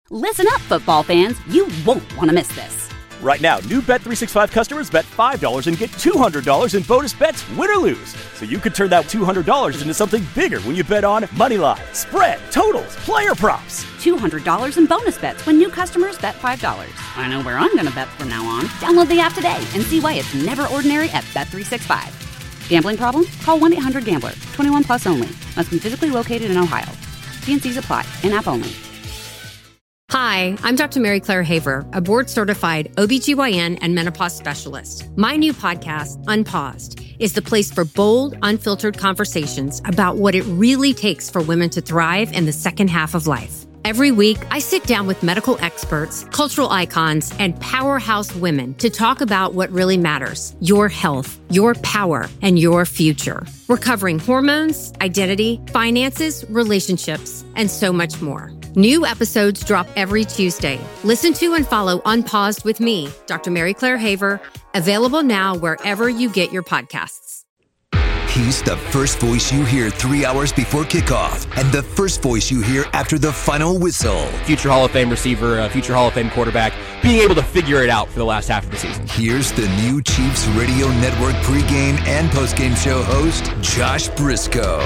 Listen up, football fans. You won't want to miss this. Right now, new Bet365 customers bet $5 and get $200 in bonus bets, win or lose. So you could turn that $200 into something bigger when you bet on moneyline, spread, totals, player props. $200 in bonus bets when new customers bet $5. I know where I'm going to bet from now on. Download the app today and see why it's never ordinary at Bet365. Gambling problem? Call 1-800-GAMBLER. 21 plus only. Must be physically located in Ohio. T&Cs apply. In-app only. Hi, I'm Dr. Mary Claire Haver, a board-certified OBGYN and menopause specialist. My new podcast, Unpaused, is the place for bold, unfiltered conversations about what it really takes for women to thrive in the second half of life. Every week, I sit down with medical experts, cultural icons, and powerhouse women to talk about what really matters: your health, your power, and your future. We're covering hormones, identity, finances, relationships, and so much more. New episodes drop every Tuesday. Listen to and follow Unpaused with me, Dr. Mary Claire Haver, available now wherever you get your podcasts. He's the first voice you hear 3 hours before kickoff and the first voice you hear after the final whistle. Future Hall of Fame receiver, future Hall of Fame quarterback, being able to figure it out for the last half of the season. Here's the new Chiefs Radio Network pregame and postgame show host, Josh Briscoe.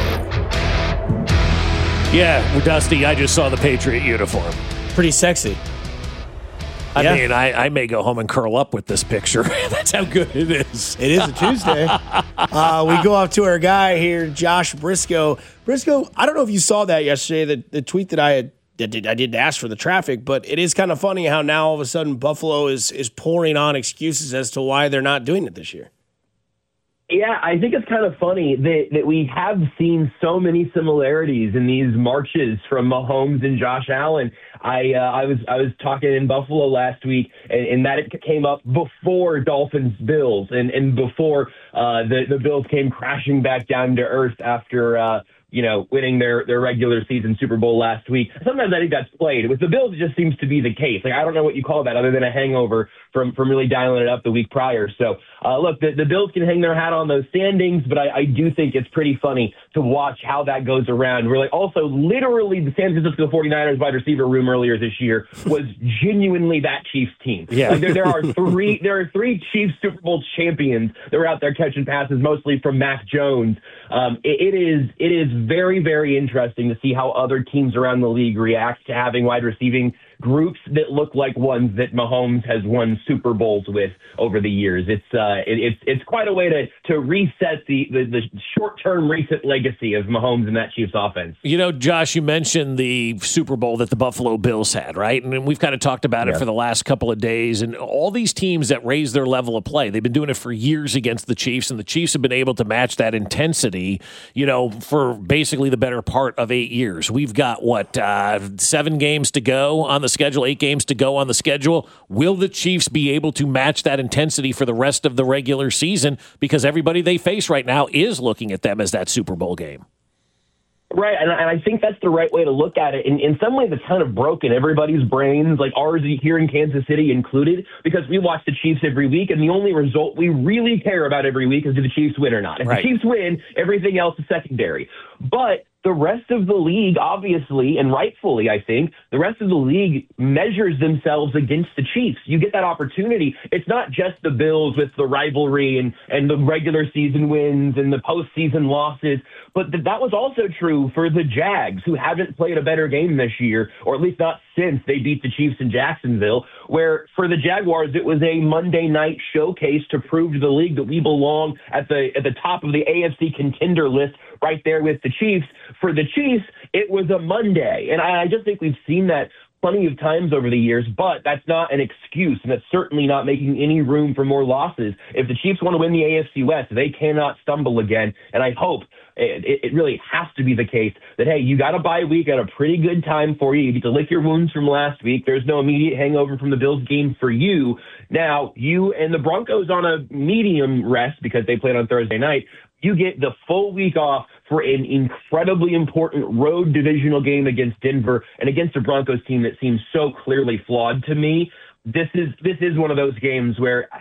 Yeah, well, Dusty, I just saw the Patriot uniform. Pretty sexy. I mean, I may go home and curl up with this picture. That's how good it is. It is a Tuesday. We go off to our guy here, Josh Briscoe. Briscoe, I don't know if you saw that yesterday, the tweet that I didn't ask for the traffic, but it is kind of funny how now all of a sudden Buffalo is pouring on excuses as to why they're not doing it this year. Yeah, I think it's kind of funny that we have seen so many similarities in these marches from Mahomes and Josh Allen. I was talking in Buffalo last week, and that it came up before Dolphins-Bills and before the Bills came crashing back down to earth after winning their regular season Super Bowl last week. Sometimes I think that's played. With the Bills, it just seems to be the case. Like, I don't know what you call that other than a hangover from really dialing it up the week prior. So, look, the Bills can hang their hat on those standings, but I do think it's pretty funny to watch how that goes around. We're like, also, literally, the San Francisco 49ers wide receiver room earlier this year was genuinely that Chiefs team. Yeah. Like, there are three Chiefs Super Bowl champions that were out there catching passes, mostly from Mac Jones. It is very, very interesting to see how other teams around the league react to having wide receiving groups that look like ones that Mahomes has won Super Bowls with over the years. It's quite a way to reset the short-term recent legacy of Mahomes and that Chiefs offense. You know, Josh, you mentioned the Super Bowl that the Buffalo Bills had, right? And we've kind of talked about it for the last couple of days. And all these teams that raise their level of play, they've been doing it for years against the Chiefs, and the Chiefs have been able to match that intensity, for basically the better part of 8 years. We've got, 7 games to go on the schedule, 8 games to go on the schedule. Will the Chiefs be able to match that intensity for the rest of the regular season? Because everybody they face right now is looking at them as that Super Bowl game. Right, and I think that's the right way to look at it. In some ways, it's kind of broken everybody's brains, like ours here in Kansas City included, because we watch the Chiefs every week, and the only result we really care about every week is do the Chiefs win or not. If the Chiefs win, everything else is secondary. But the rest of the league, obviously, and rightfully, I think, the rest of the league measures themselves against the Chiefs. You get that opportunity. It's not just the Bills with the rivalry and the regular season wins and the postseason losses, but that was also true for the Jags, who haven't played a better game this year, or at least not since they beat the Chiefs in Jacksonville, where for the Jaguars, it was a Monday night showcase to prove to the league that we belong at the top of the AFC contender list, right there with the Chiefs. For the Chiefs, it was a Monday. And I just think we've seen that plenty of times over the years, but that's not an excuse, and that's certainly not making any room for more losses. If the Chiefs want to win the AFC West, they cannot stumble again. And I hope it really has to be the case that, hey, you got a bye week at a pretty good time for you. You get to lick your wounds from last week. There's no immediate hangover from the Bills game for you. Now, you and the Broncos on a medium rest because they played on Thursday night. You get the full week off for an incredibly important road divisional game against Denver and against a Broncos team that seems so clearly flawed to me. This is one of those games where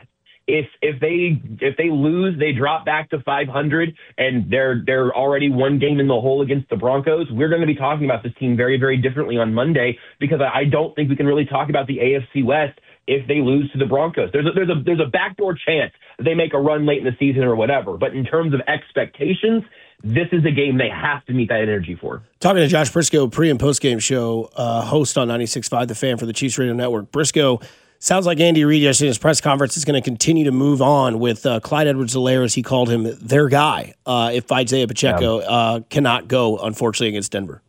if they lose, they drop back to 500, and they're already one game in the hole against the Broncos, we're going to be talking about this team very, very differently on Monday, because I don't think we can really talk about the AFC West if they lose to the Broncos. There's a backdoor chance that they make a run late in the season or whatever. But in terms of expectations, this is a game they have to meet that energy for. Talking to Josh Briscoe, pre- and post-game show, host on 96.5 The Fan for the Chiefs Radio Network. Briscoe, sounds like Andy Reid yesterday in his press conference is going to continue to move on with Clyde Edwards-Helaire, as he called him, their guy, if Isaiah Pacheco cannot go, unfortunately, against Denver.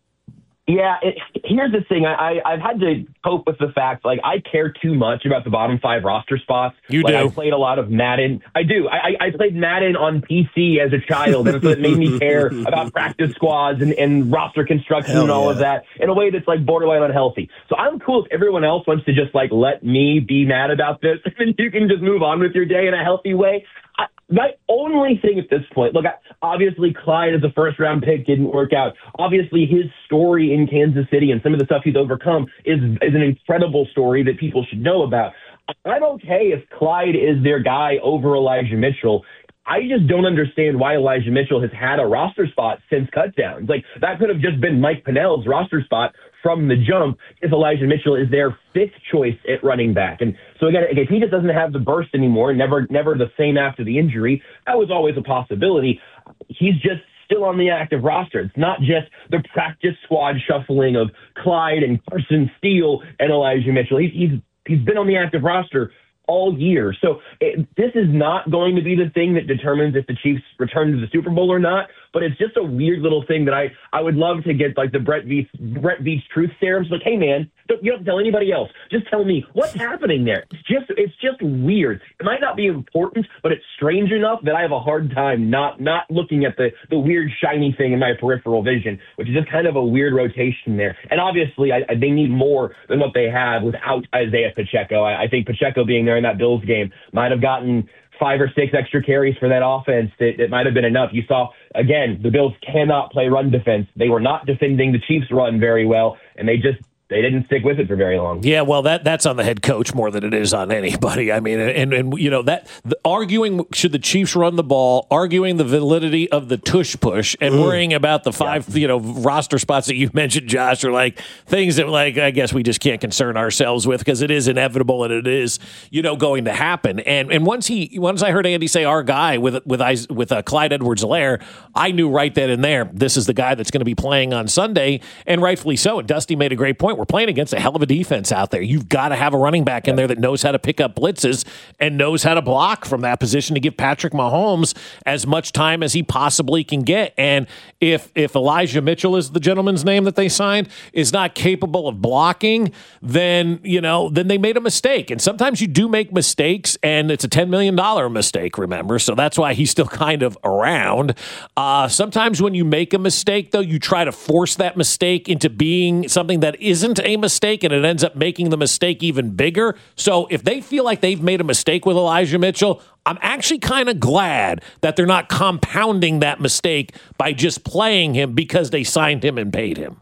Yeah, here's the thing. I've had to cope with the fact, like, I care too much about the bottom 5 roster spots. You do. I played a lot of Madden. I do. I played Madden on PC as a child, and so it made me care about practice squads and roster construction and all of that in a way that's, like, borderline unhealthy. So I'm cool if everyone else wants to just, like, let me be mad about this, and you can just move on with your day in a healthy way. My only thing at this point, look, obviously Clyde as a first-round pick didn't work out. Obviously his story in Kansas City and some of the stuff he's overcome is an incredible story that people should know about. I'm okay if Clyde is their guy over Elijah Mitchell. I just don't understand why Elijah Mitchell has had a roster spot since cutdowns. Like, that could have just been Mike Pennell's roster spot from the jump if Elijah Mitchell is their 5th choice at running back. And so, again, if he just doesn't have the burst anymore, never the same after the injury, that was always a possibility. He's just still on the active roster. It's not just the practice squad shuffling of Clyde and Carson Steele and Elijah Mitchell. He's been on the active roster all year. So this is not going to be the thing that determines if the Chiefs return to the Super Bowl or not, but it's just a weird little thing that I would love to get, like, the Brett Veach truth serum. It's like, hey, man, you don't have to tell anybody else. Just tell me what's happening there. It's just weird. It might not be important, but it's strange enough that I have a hard time not looking at the weird shiny thing in my peripheral vision, which is just kind of a weird rotation there. And obviously they need more than what they have without Isaiah Pacheco. I think Pacheco being there in that Bills game might have gotten 5 or 6 extra carries for that offense that might have been enough. You saw, again, the Bills cannot play run defense. They were not defending the Chiefs' run very well, and they didn't stick with it for very long. Yeah, well, that's on the head coach more than it is on anybody. I mean, and you know, arguing should the Chiefs run the ball, arguing the validity of the tush push, and worrying about the 5 roster spots that you mentioned, Josh, are like things that, like, I guess we just can't concern ourselves with, because it is inevitable and it is, going to happen. And once I heard Andy say our guy with Clyde Edwards-Helaire, I knew right then and there this is the guy that's going to be playing on Sunday, and rightfully so. And Dusty made a great point. We're playing against a hell of a defense out there. You've got to have a running back in there that knows how to pick up blitzes and knows how to block from that position to give Patrick Mahomes as much time as he possibly can get. And if Elijah Mitchell is the gentleman's name that they signed, is not capable of blocking, then they made a mistake. And sometimes you do make mistakes, and it's a $10 million mistake, remember? So that's why he's still kind of around. Sometimes when you make a mistake, though, you try to force that mistake into being something that isn't a mistake, and it ends up making the mistake even bigger. So if they feel like they've made a mistake with Elijah Mitchell, I'm actually kind of glad that they're not compounding that mistake by just playing him because they signed him and paid him.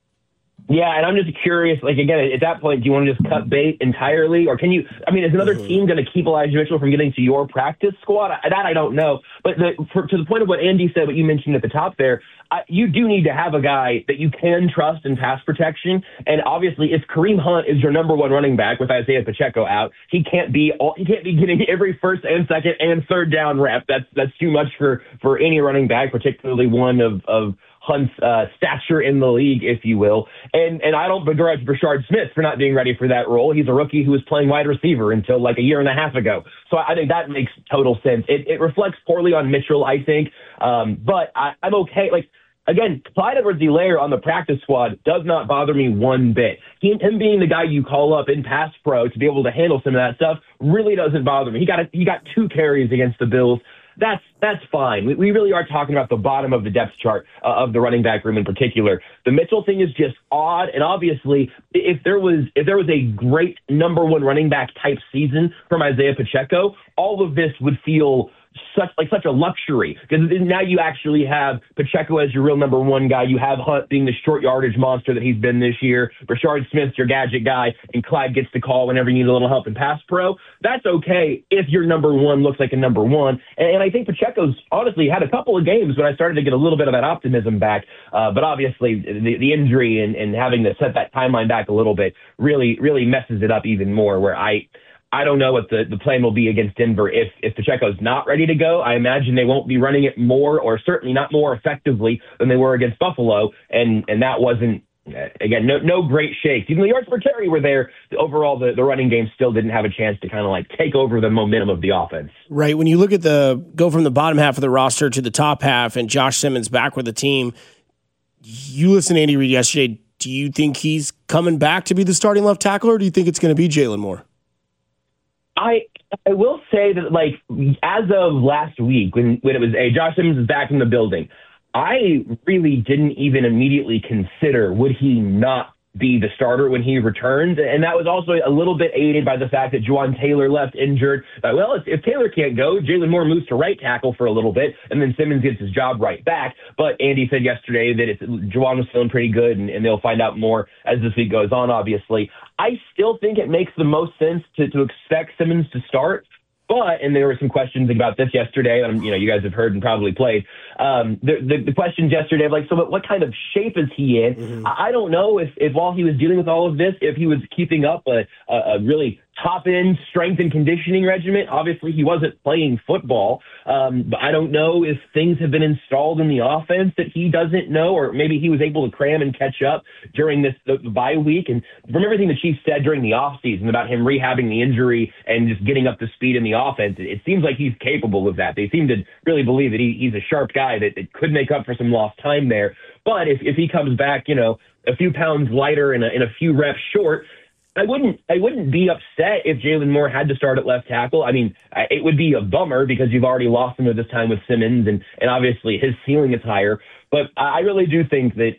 Yeah, and I'm just curious, like, again, at that point, do you want to just cut bait entirely? Or is another team going to keep Elijah Mitchell from getting to your practice squad? That I don't know. But to the point of what Andy said, what you mentioned at the top there, you do need to have a guy that you can trust in pass protection. And obviously, if Kareem Hunt is your number 1 running back with Isaiah Pacheco out, he can't be getting every first and second and third down rep. That's too much for any running back, particularly one of Hunt's stature in the league, if you will. And I don't begrudge Brashard Smith for not being ready for that role. He's a rookie who was playing wide receiver until like a year and a half ago. So I think that makes total sense. It reflects poorly on Mitchell, I think. But I'm okay. Like, again, Clyde Edwards-Helaire on the practice squad does not bother me one bit. Him being the guy you call up in pass pro to be able to handle some of that stuff really doesn't bother me. He got 2 carries against the Bills. That's fine. We really are talking about the bottom of the depth chart of the running back room in particular. The Mitchell thing is just odd, and obviously, if there was a great number 1 running back type season from Isaiah Pacheco, all of this would feel such a luxury, because now you actually have Pacheco as your real number one guy. You have Hunt being the short yardage monster that he's been this year. Rashard Smith's your gadget guy, and Clyde gets the call whenever you need a little help in pass pro. That's okay if your number one looks like a number one. And I think Pacheco's honestly had a couple of games when I started to get a little bit of that optimism back. But obviously the injury and having to set that timeline back a little bit really messes it up even more, where I don't know what the plan will be against Denver if Pacheco's not ready to go. I imagine they won't be running it more, or certainly not more effectively than they were against Buffalo, and that wasn't, again, no great shakes. Even the yards per carry were there. Overall, the running game still didn't have a chance to kind of like take over the momentum of the offense. Right. When you look at go from the bottom half of the roster to the top half, and Josh Simmons back with the team, you listened to Andy Reid yesterday. Do you think he's coming back to be the starting left tackle, or do you think it's going to be Jalen Moore? I will say that, like, as of last week, when it was, hey, Josh Simmons is back in the building, I really didn't even immediately consider, would he not be the starter when he returns? And that was also a little bit aided by the fact that Juwan Taylor left injured. Well, if Taylor can't go, Jalen Moore moves to right tackle for a little bit, and then Simmons gets his job right back. But Andy said yesterday that Juwan was feeling pretty good, and they'll find out more as this week goes on, obviously. I still think it makes the most sense to expect Simmons to start. But, and there were some questions about this yesterday, you guys have heard and probably played. The questions yesterday of like, so what kind of shape is he in? Mm-hmm. I don't know if while he was dealing with all of this, if he was keeping up a really top-end strength and conditioning regimen. Obviously, he wasn't playing football, but I don't know if things have been installed in the offense that he doesn't know, or maybe he was able to cram and catch up during the bye week. And from everything the Chiefs said during the offseason about him rehabbing the injury and just getting up to speed in the offense, it seems like he's capable of that. They seem to really believe that he's a sharp guy that could make up for some lost time there. But if he comes back, a few pounds lighter and a few reps short, I wouldn't be upset if Jalen Moore had to start at left tackle. I mean, it would be a bummer because you've already lost him at this time with Simmons, and obviously his ceiling is higher. But I really do think that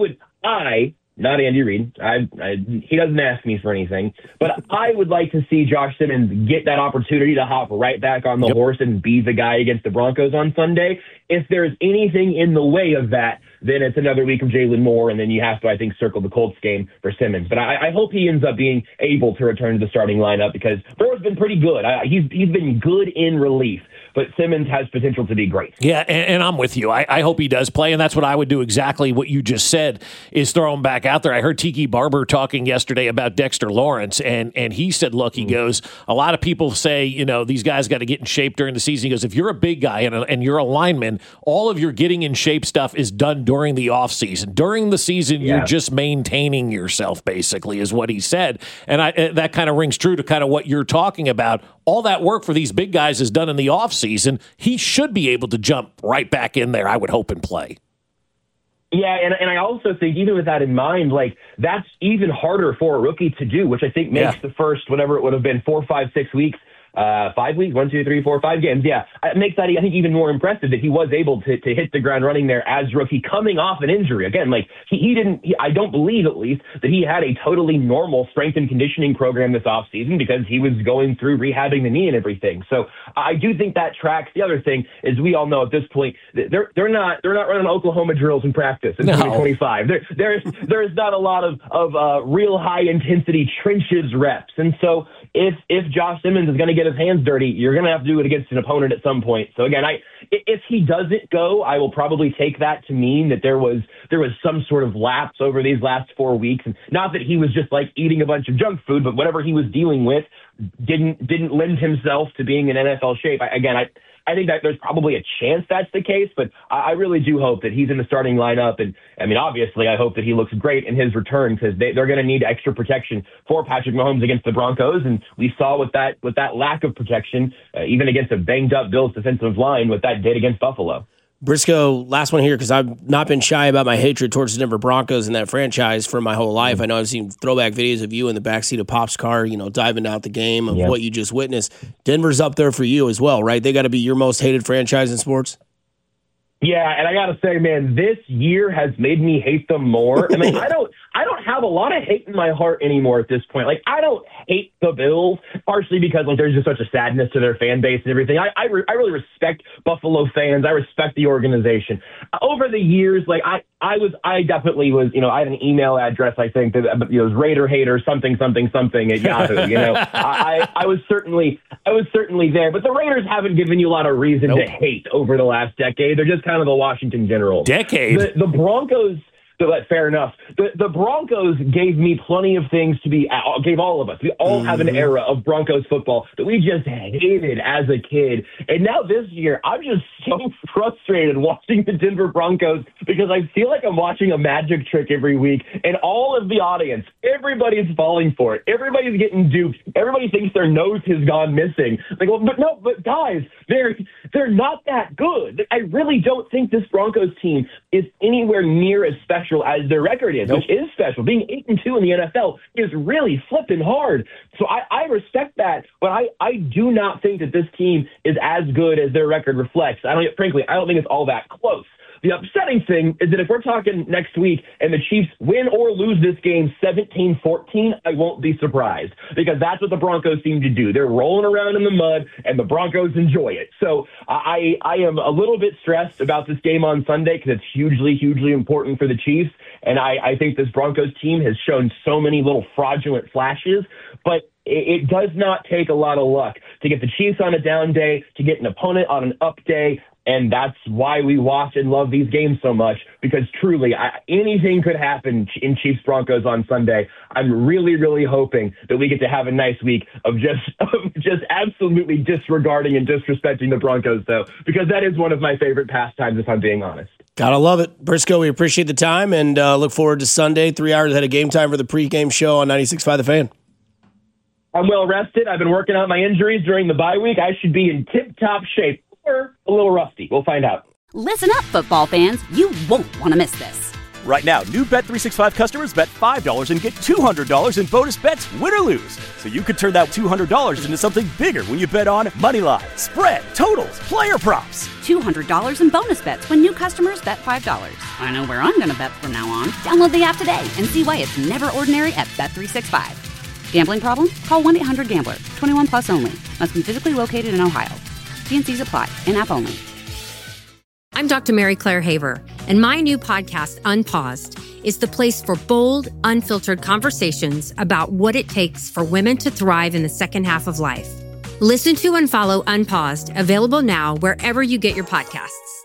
not Andy Reid. He doesn't ask me for anything, but I would like to see Josh Simmons get that opportunity to hop right back on the horse and be the guy against the Broncos on Sunday. If there's anything in the way of that, then it's another week of Jalen Moore, and then you have to, I think, circle the Colts game for Simmons. But I hope he ends up being able to return to the starting lineup because Moore's been pretty good. He's been good in relief, but Simmons has potential to be great. Yeah, and I'm with you. I hope he does play, and that's what I would do, exactly what you just said, is throw him back out there. I heard Tiki Barber talking yesterday about Dexter Lawrence, and he said, look, he goes, a lot of people say, these guys got to get in shape during the season. He goes, if you're a big guy and you're a lineman, all of your getting in shape stuff is done during the offseason. During the season, you're just maintaining yourself, basically, is what he said. And that kind of rings true to kind of what you're talking about. All that work for these big guys is done in the offseason. He should be able to jump right back in there, I would hope, and play. Yeah, and I also think, even with that in mind, like, that's even harder for a rookie to do, which I think makes the first, whatever it would have been, 4, 5, 6 weeks, 5 weeks, 1, 2, 3, 4, 5 games. Yeah, it makes that, I think, even more impressive that he was able to hit the ground running there as rookie, coming off an injury. Again, like, I don't believe, at least, that he had a totally normal strength and conditioning program this offseason because he was going through rehabbing the knee and everything. So I do think that tracks. The other thing is, we all know at this point, they're not running Oklahoma drills in practice in 2025. There's not a lot of real high intensity trenches reps. And so if Josh Simmons is going to get his hands dirty, you're going to have to do it against an opponent at some point. So again, if he doesn't go, I will probably take that to mean that there was some sort of lapse over these last 4 weeks. And not that he was just like eating a bunch of junk food, but whatever he was dealing with didn't lend himself to being in NFL shape. I think that there's probably a chance that's the case, but I really do hope that he's in the starting lineup. And I mean, obviously, I hope that he looks great in his return because they're going to need extra protection for Patrick Mahomes against the Broncos. And we saw with that lack of protection, even against a banged up Bills defensive line, what that did against Buffalo. Briscoe, last one here, because I've not been shy about my hatred towards the Denver Broncos and that franchise for my whole life. I know I've seen throwback videos of you in the backseat of Pop's car, diving out the game of what you just witnessed. Denver's up there for you as well, right? They got to be your most hated franchise in sports. Yeah, and I got to say, man, this year has made me hate them more. I mean, I I don't have a lot of hate in my heart anymore at this point. Like, I don't hate the Bills, partially because like there's just such a sadness to their fan base and everything. I really respect Buffalo fans. I respect the organization. Over the years, like I definitely was, I had an email address, I think, that it was Raider hater something at Yahoo. I was certainly there, but the Raiders haven't given you a lot of reason to hate over the last decade. They're just kind of the Washington Generals. Decade. The Broncos. Fair enough. The Broncos gave me plenty of things gave all of us. We all have an era of Broncos football that we just hated as a kid. And now this year, I'm just so frustrated watching the Denver Broncos because I feel like I'm watching a magic trick every week. And all of the audience, everybody's falling for it. Everybody's getting duped. Everybody thinks their nose has gone missing. Like, well, but guys, they're not that good. I really don't think this Broncos team is anywhere near as special as their record is, which is special. Being 8-2 in the NFL is really flipping hard. So I respect that, but I do not think that this team is as good as their record reflects. Frankly, I don't think it's all that close. The upsetting thing is that if we're talking next week and the Chiefs win or lose this game 17-14, I won't be surprised because that's what the Broncos seem to do. They're rolling around in the mud and the Broncos enjoy it. So I am a little bit stressed about this game on Sunday because it's hugely, hugely important for the Chiefs. And I think this Broncos team has shown so many little fraudulent flashes, but it does not take a lot of luck to get the Chiefs on a down day, to get an opponent on an up day. And that's why we watch and love these games so much, because truly anything could happen in Chiefs-Broncos on Sunday. I'm really, really hoping that we get to have a nice week of just absolutely disregarding and disrespecting the Broncos, though, because that is one of my favorite pastimes, if I'm being honest. Gotta love it. Briscoe, we appreciate the time and look forward to Sunday, 3 hours ahead of game time for the pregame show on 96.5 The Fan. I'm well rested. I've been working out my injuries during the bye week. I should be in tip-top shape. Or a little rusty. We'll find out. Listen up, football fans. You won't want to miss this. Right now, new Bet365 customers bet $5 and get $200 in bonus bets, win or lose. So you could turn that $200 into something bigger when you bet on moneyline, spread, totals, player props. $200 in bonus bets when new customers bet $5. I know where I'm going to bet from now on. Download the app today and see why it's never ordinary at Bet365. Gambling problem? Call 1-800-GAMBLER. 21 plus only. Must be physically located in Ohio. T&Cs apply. In-app only. I'm Dr. Mary Claire Haver, and my new podcast, Unpaused, is the place for bold, unfiltered conversations about what it takes for women to thrive in the second half of life. Listen to and follow Unpaused, available now wherever you get your podcasts.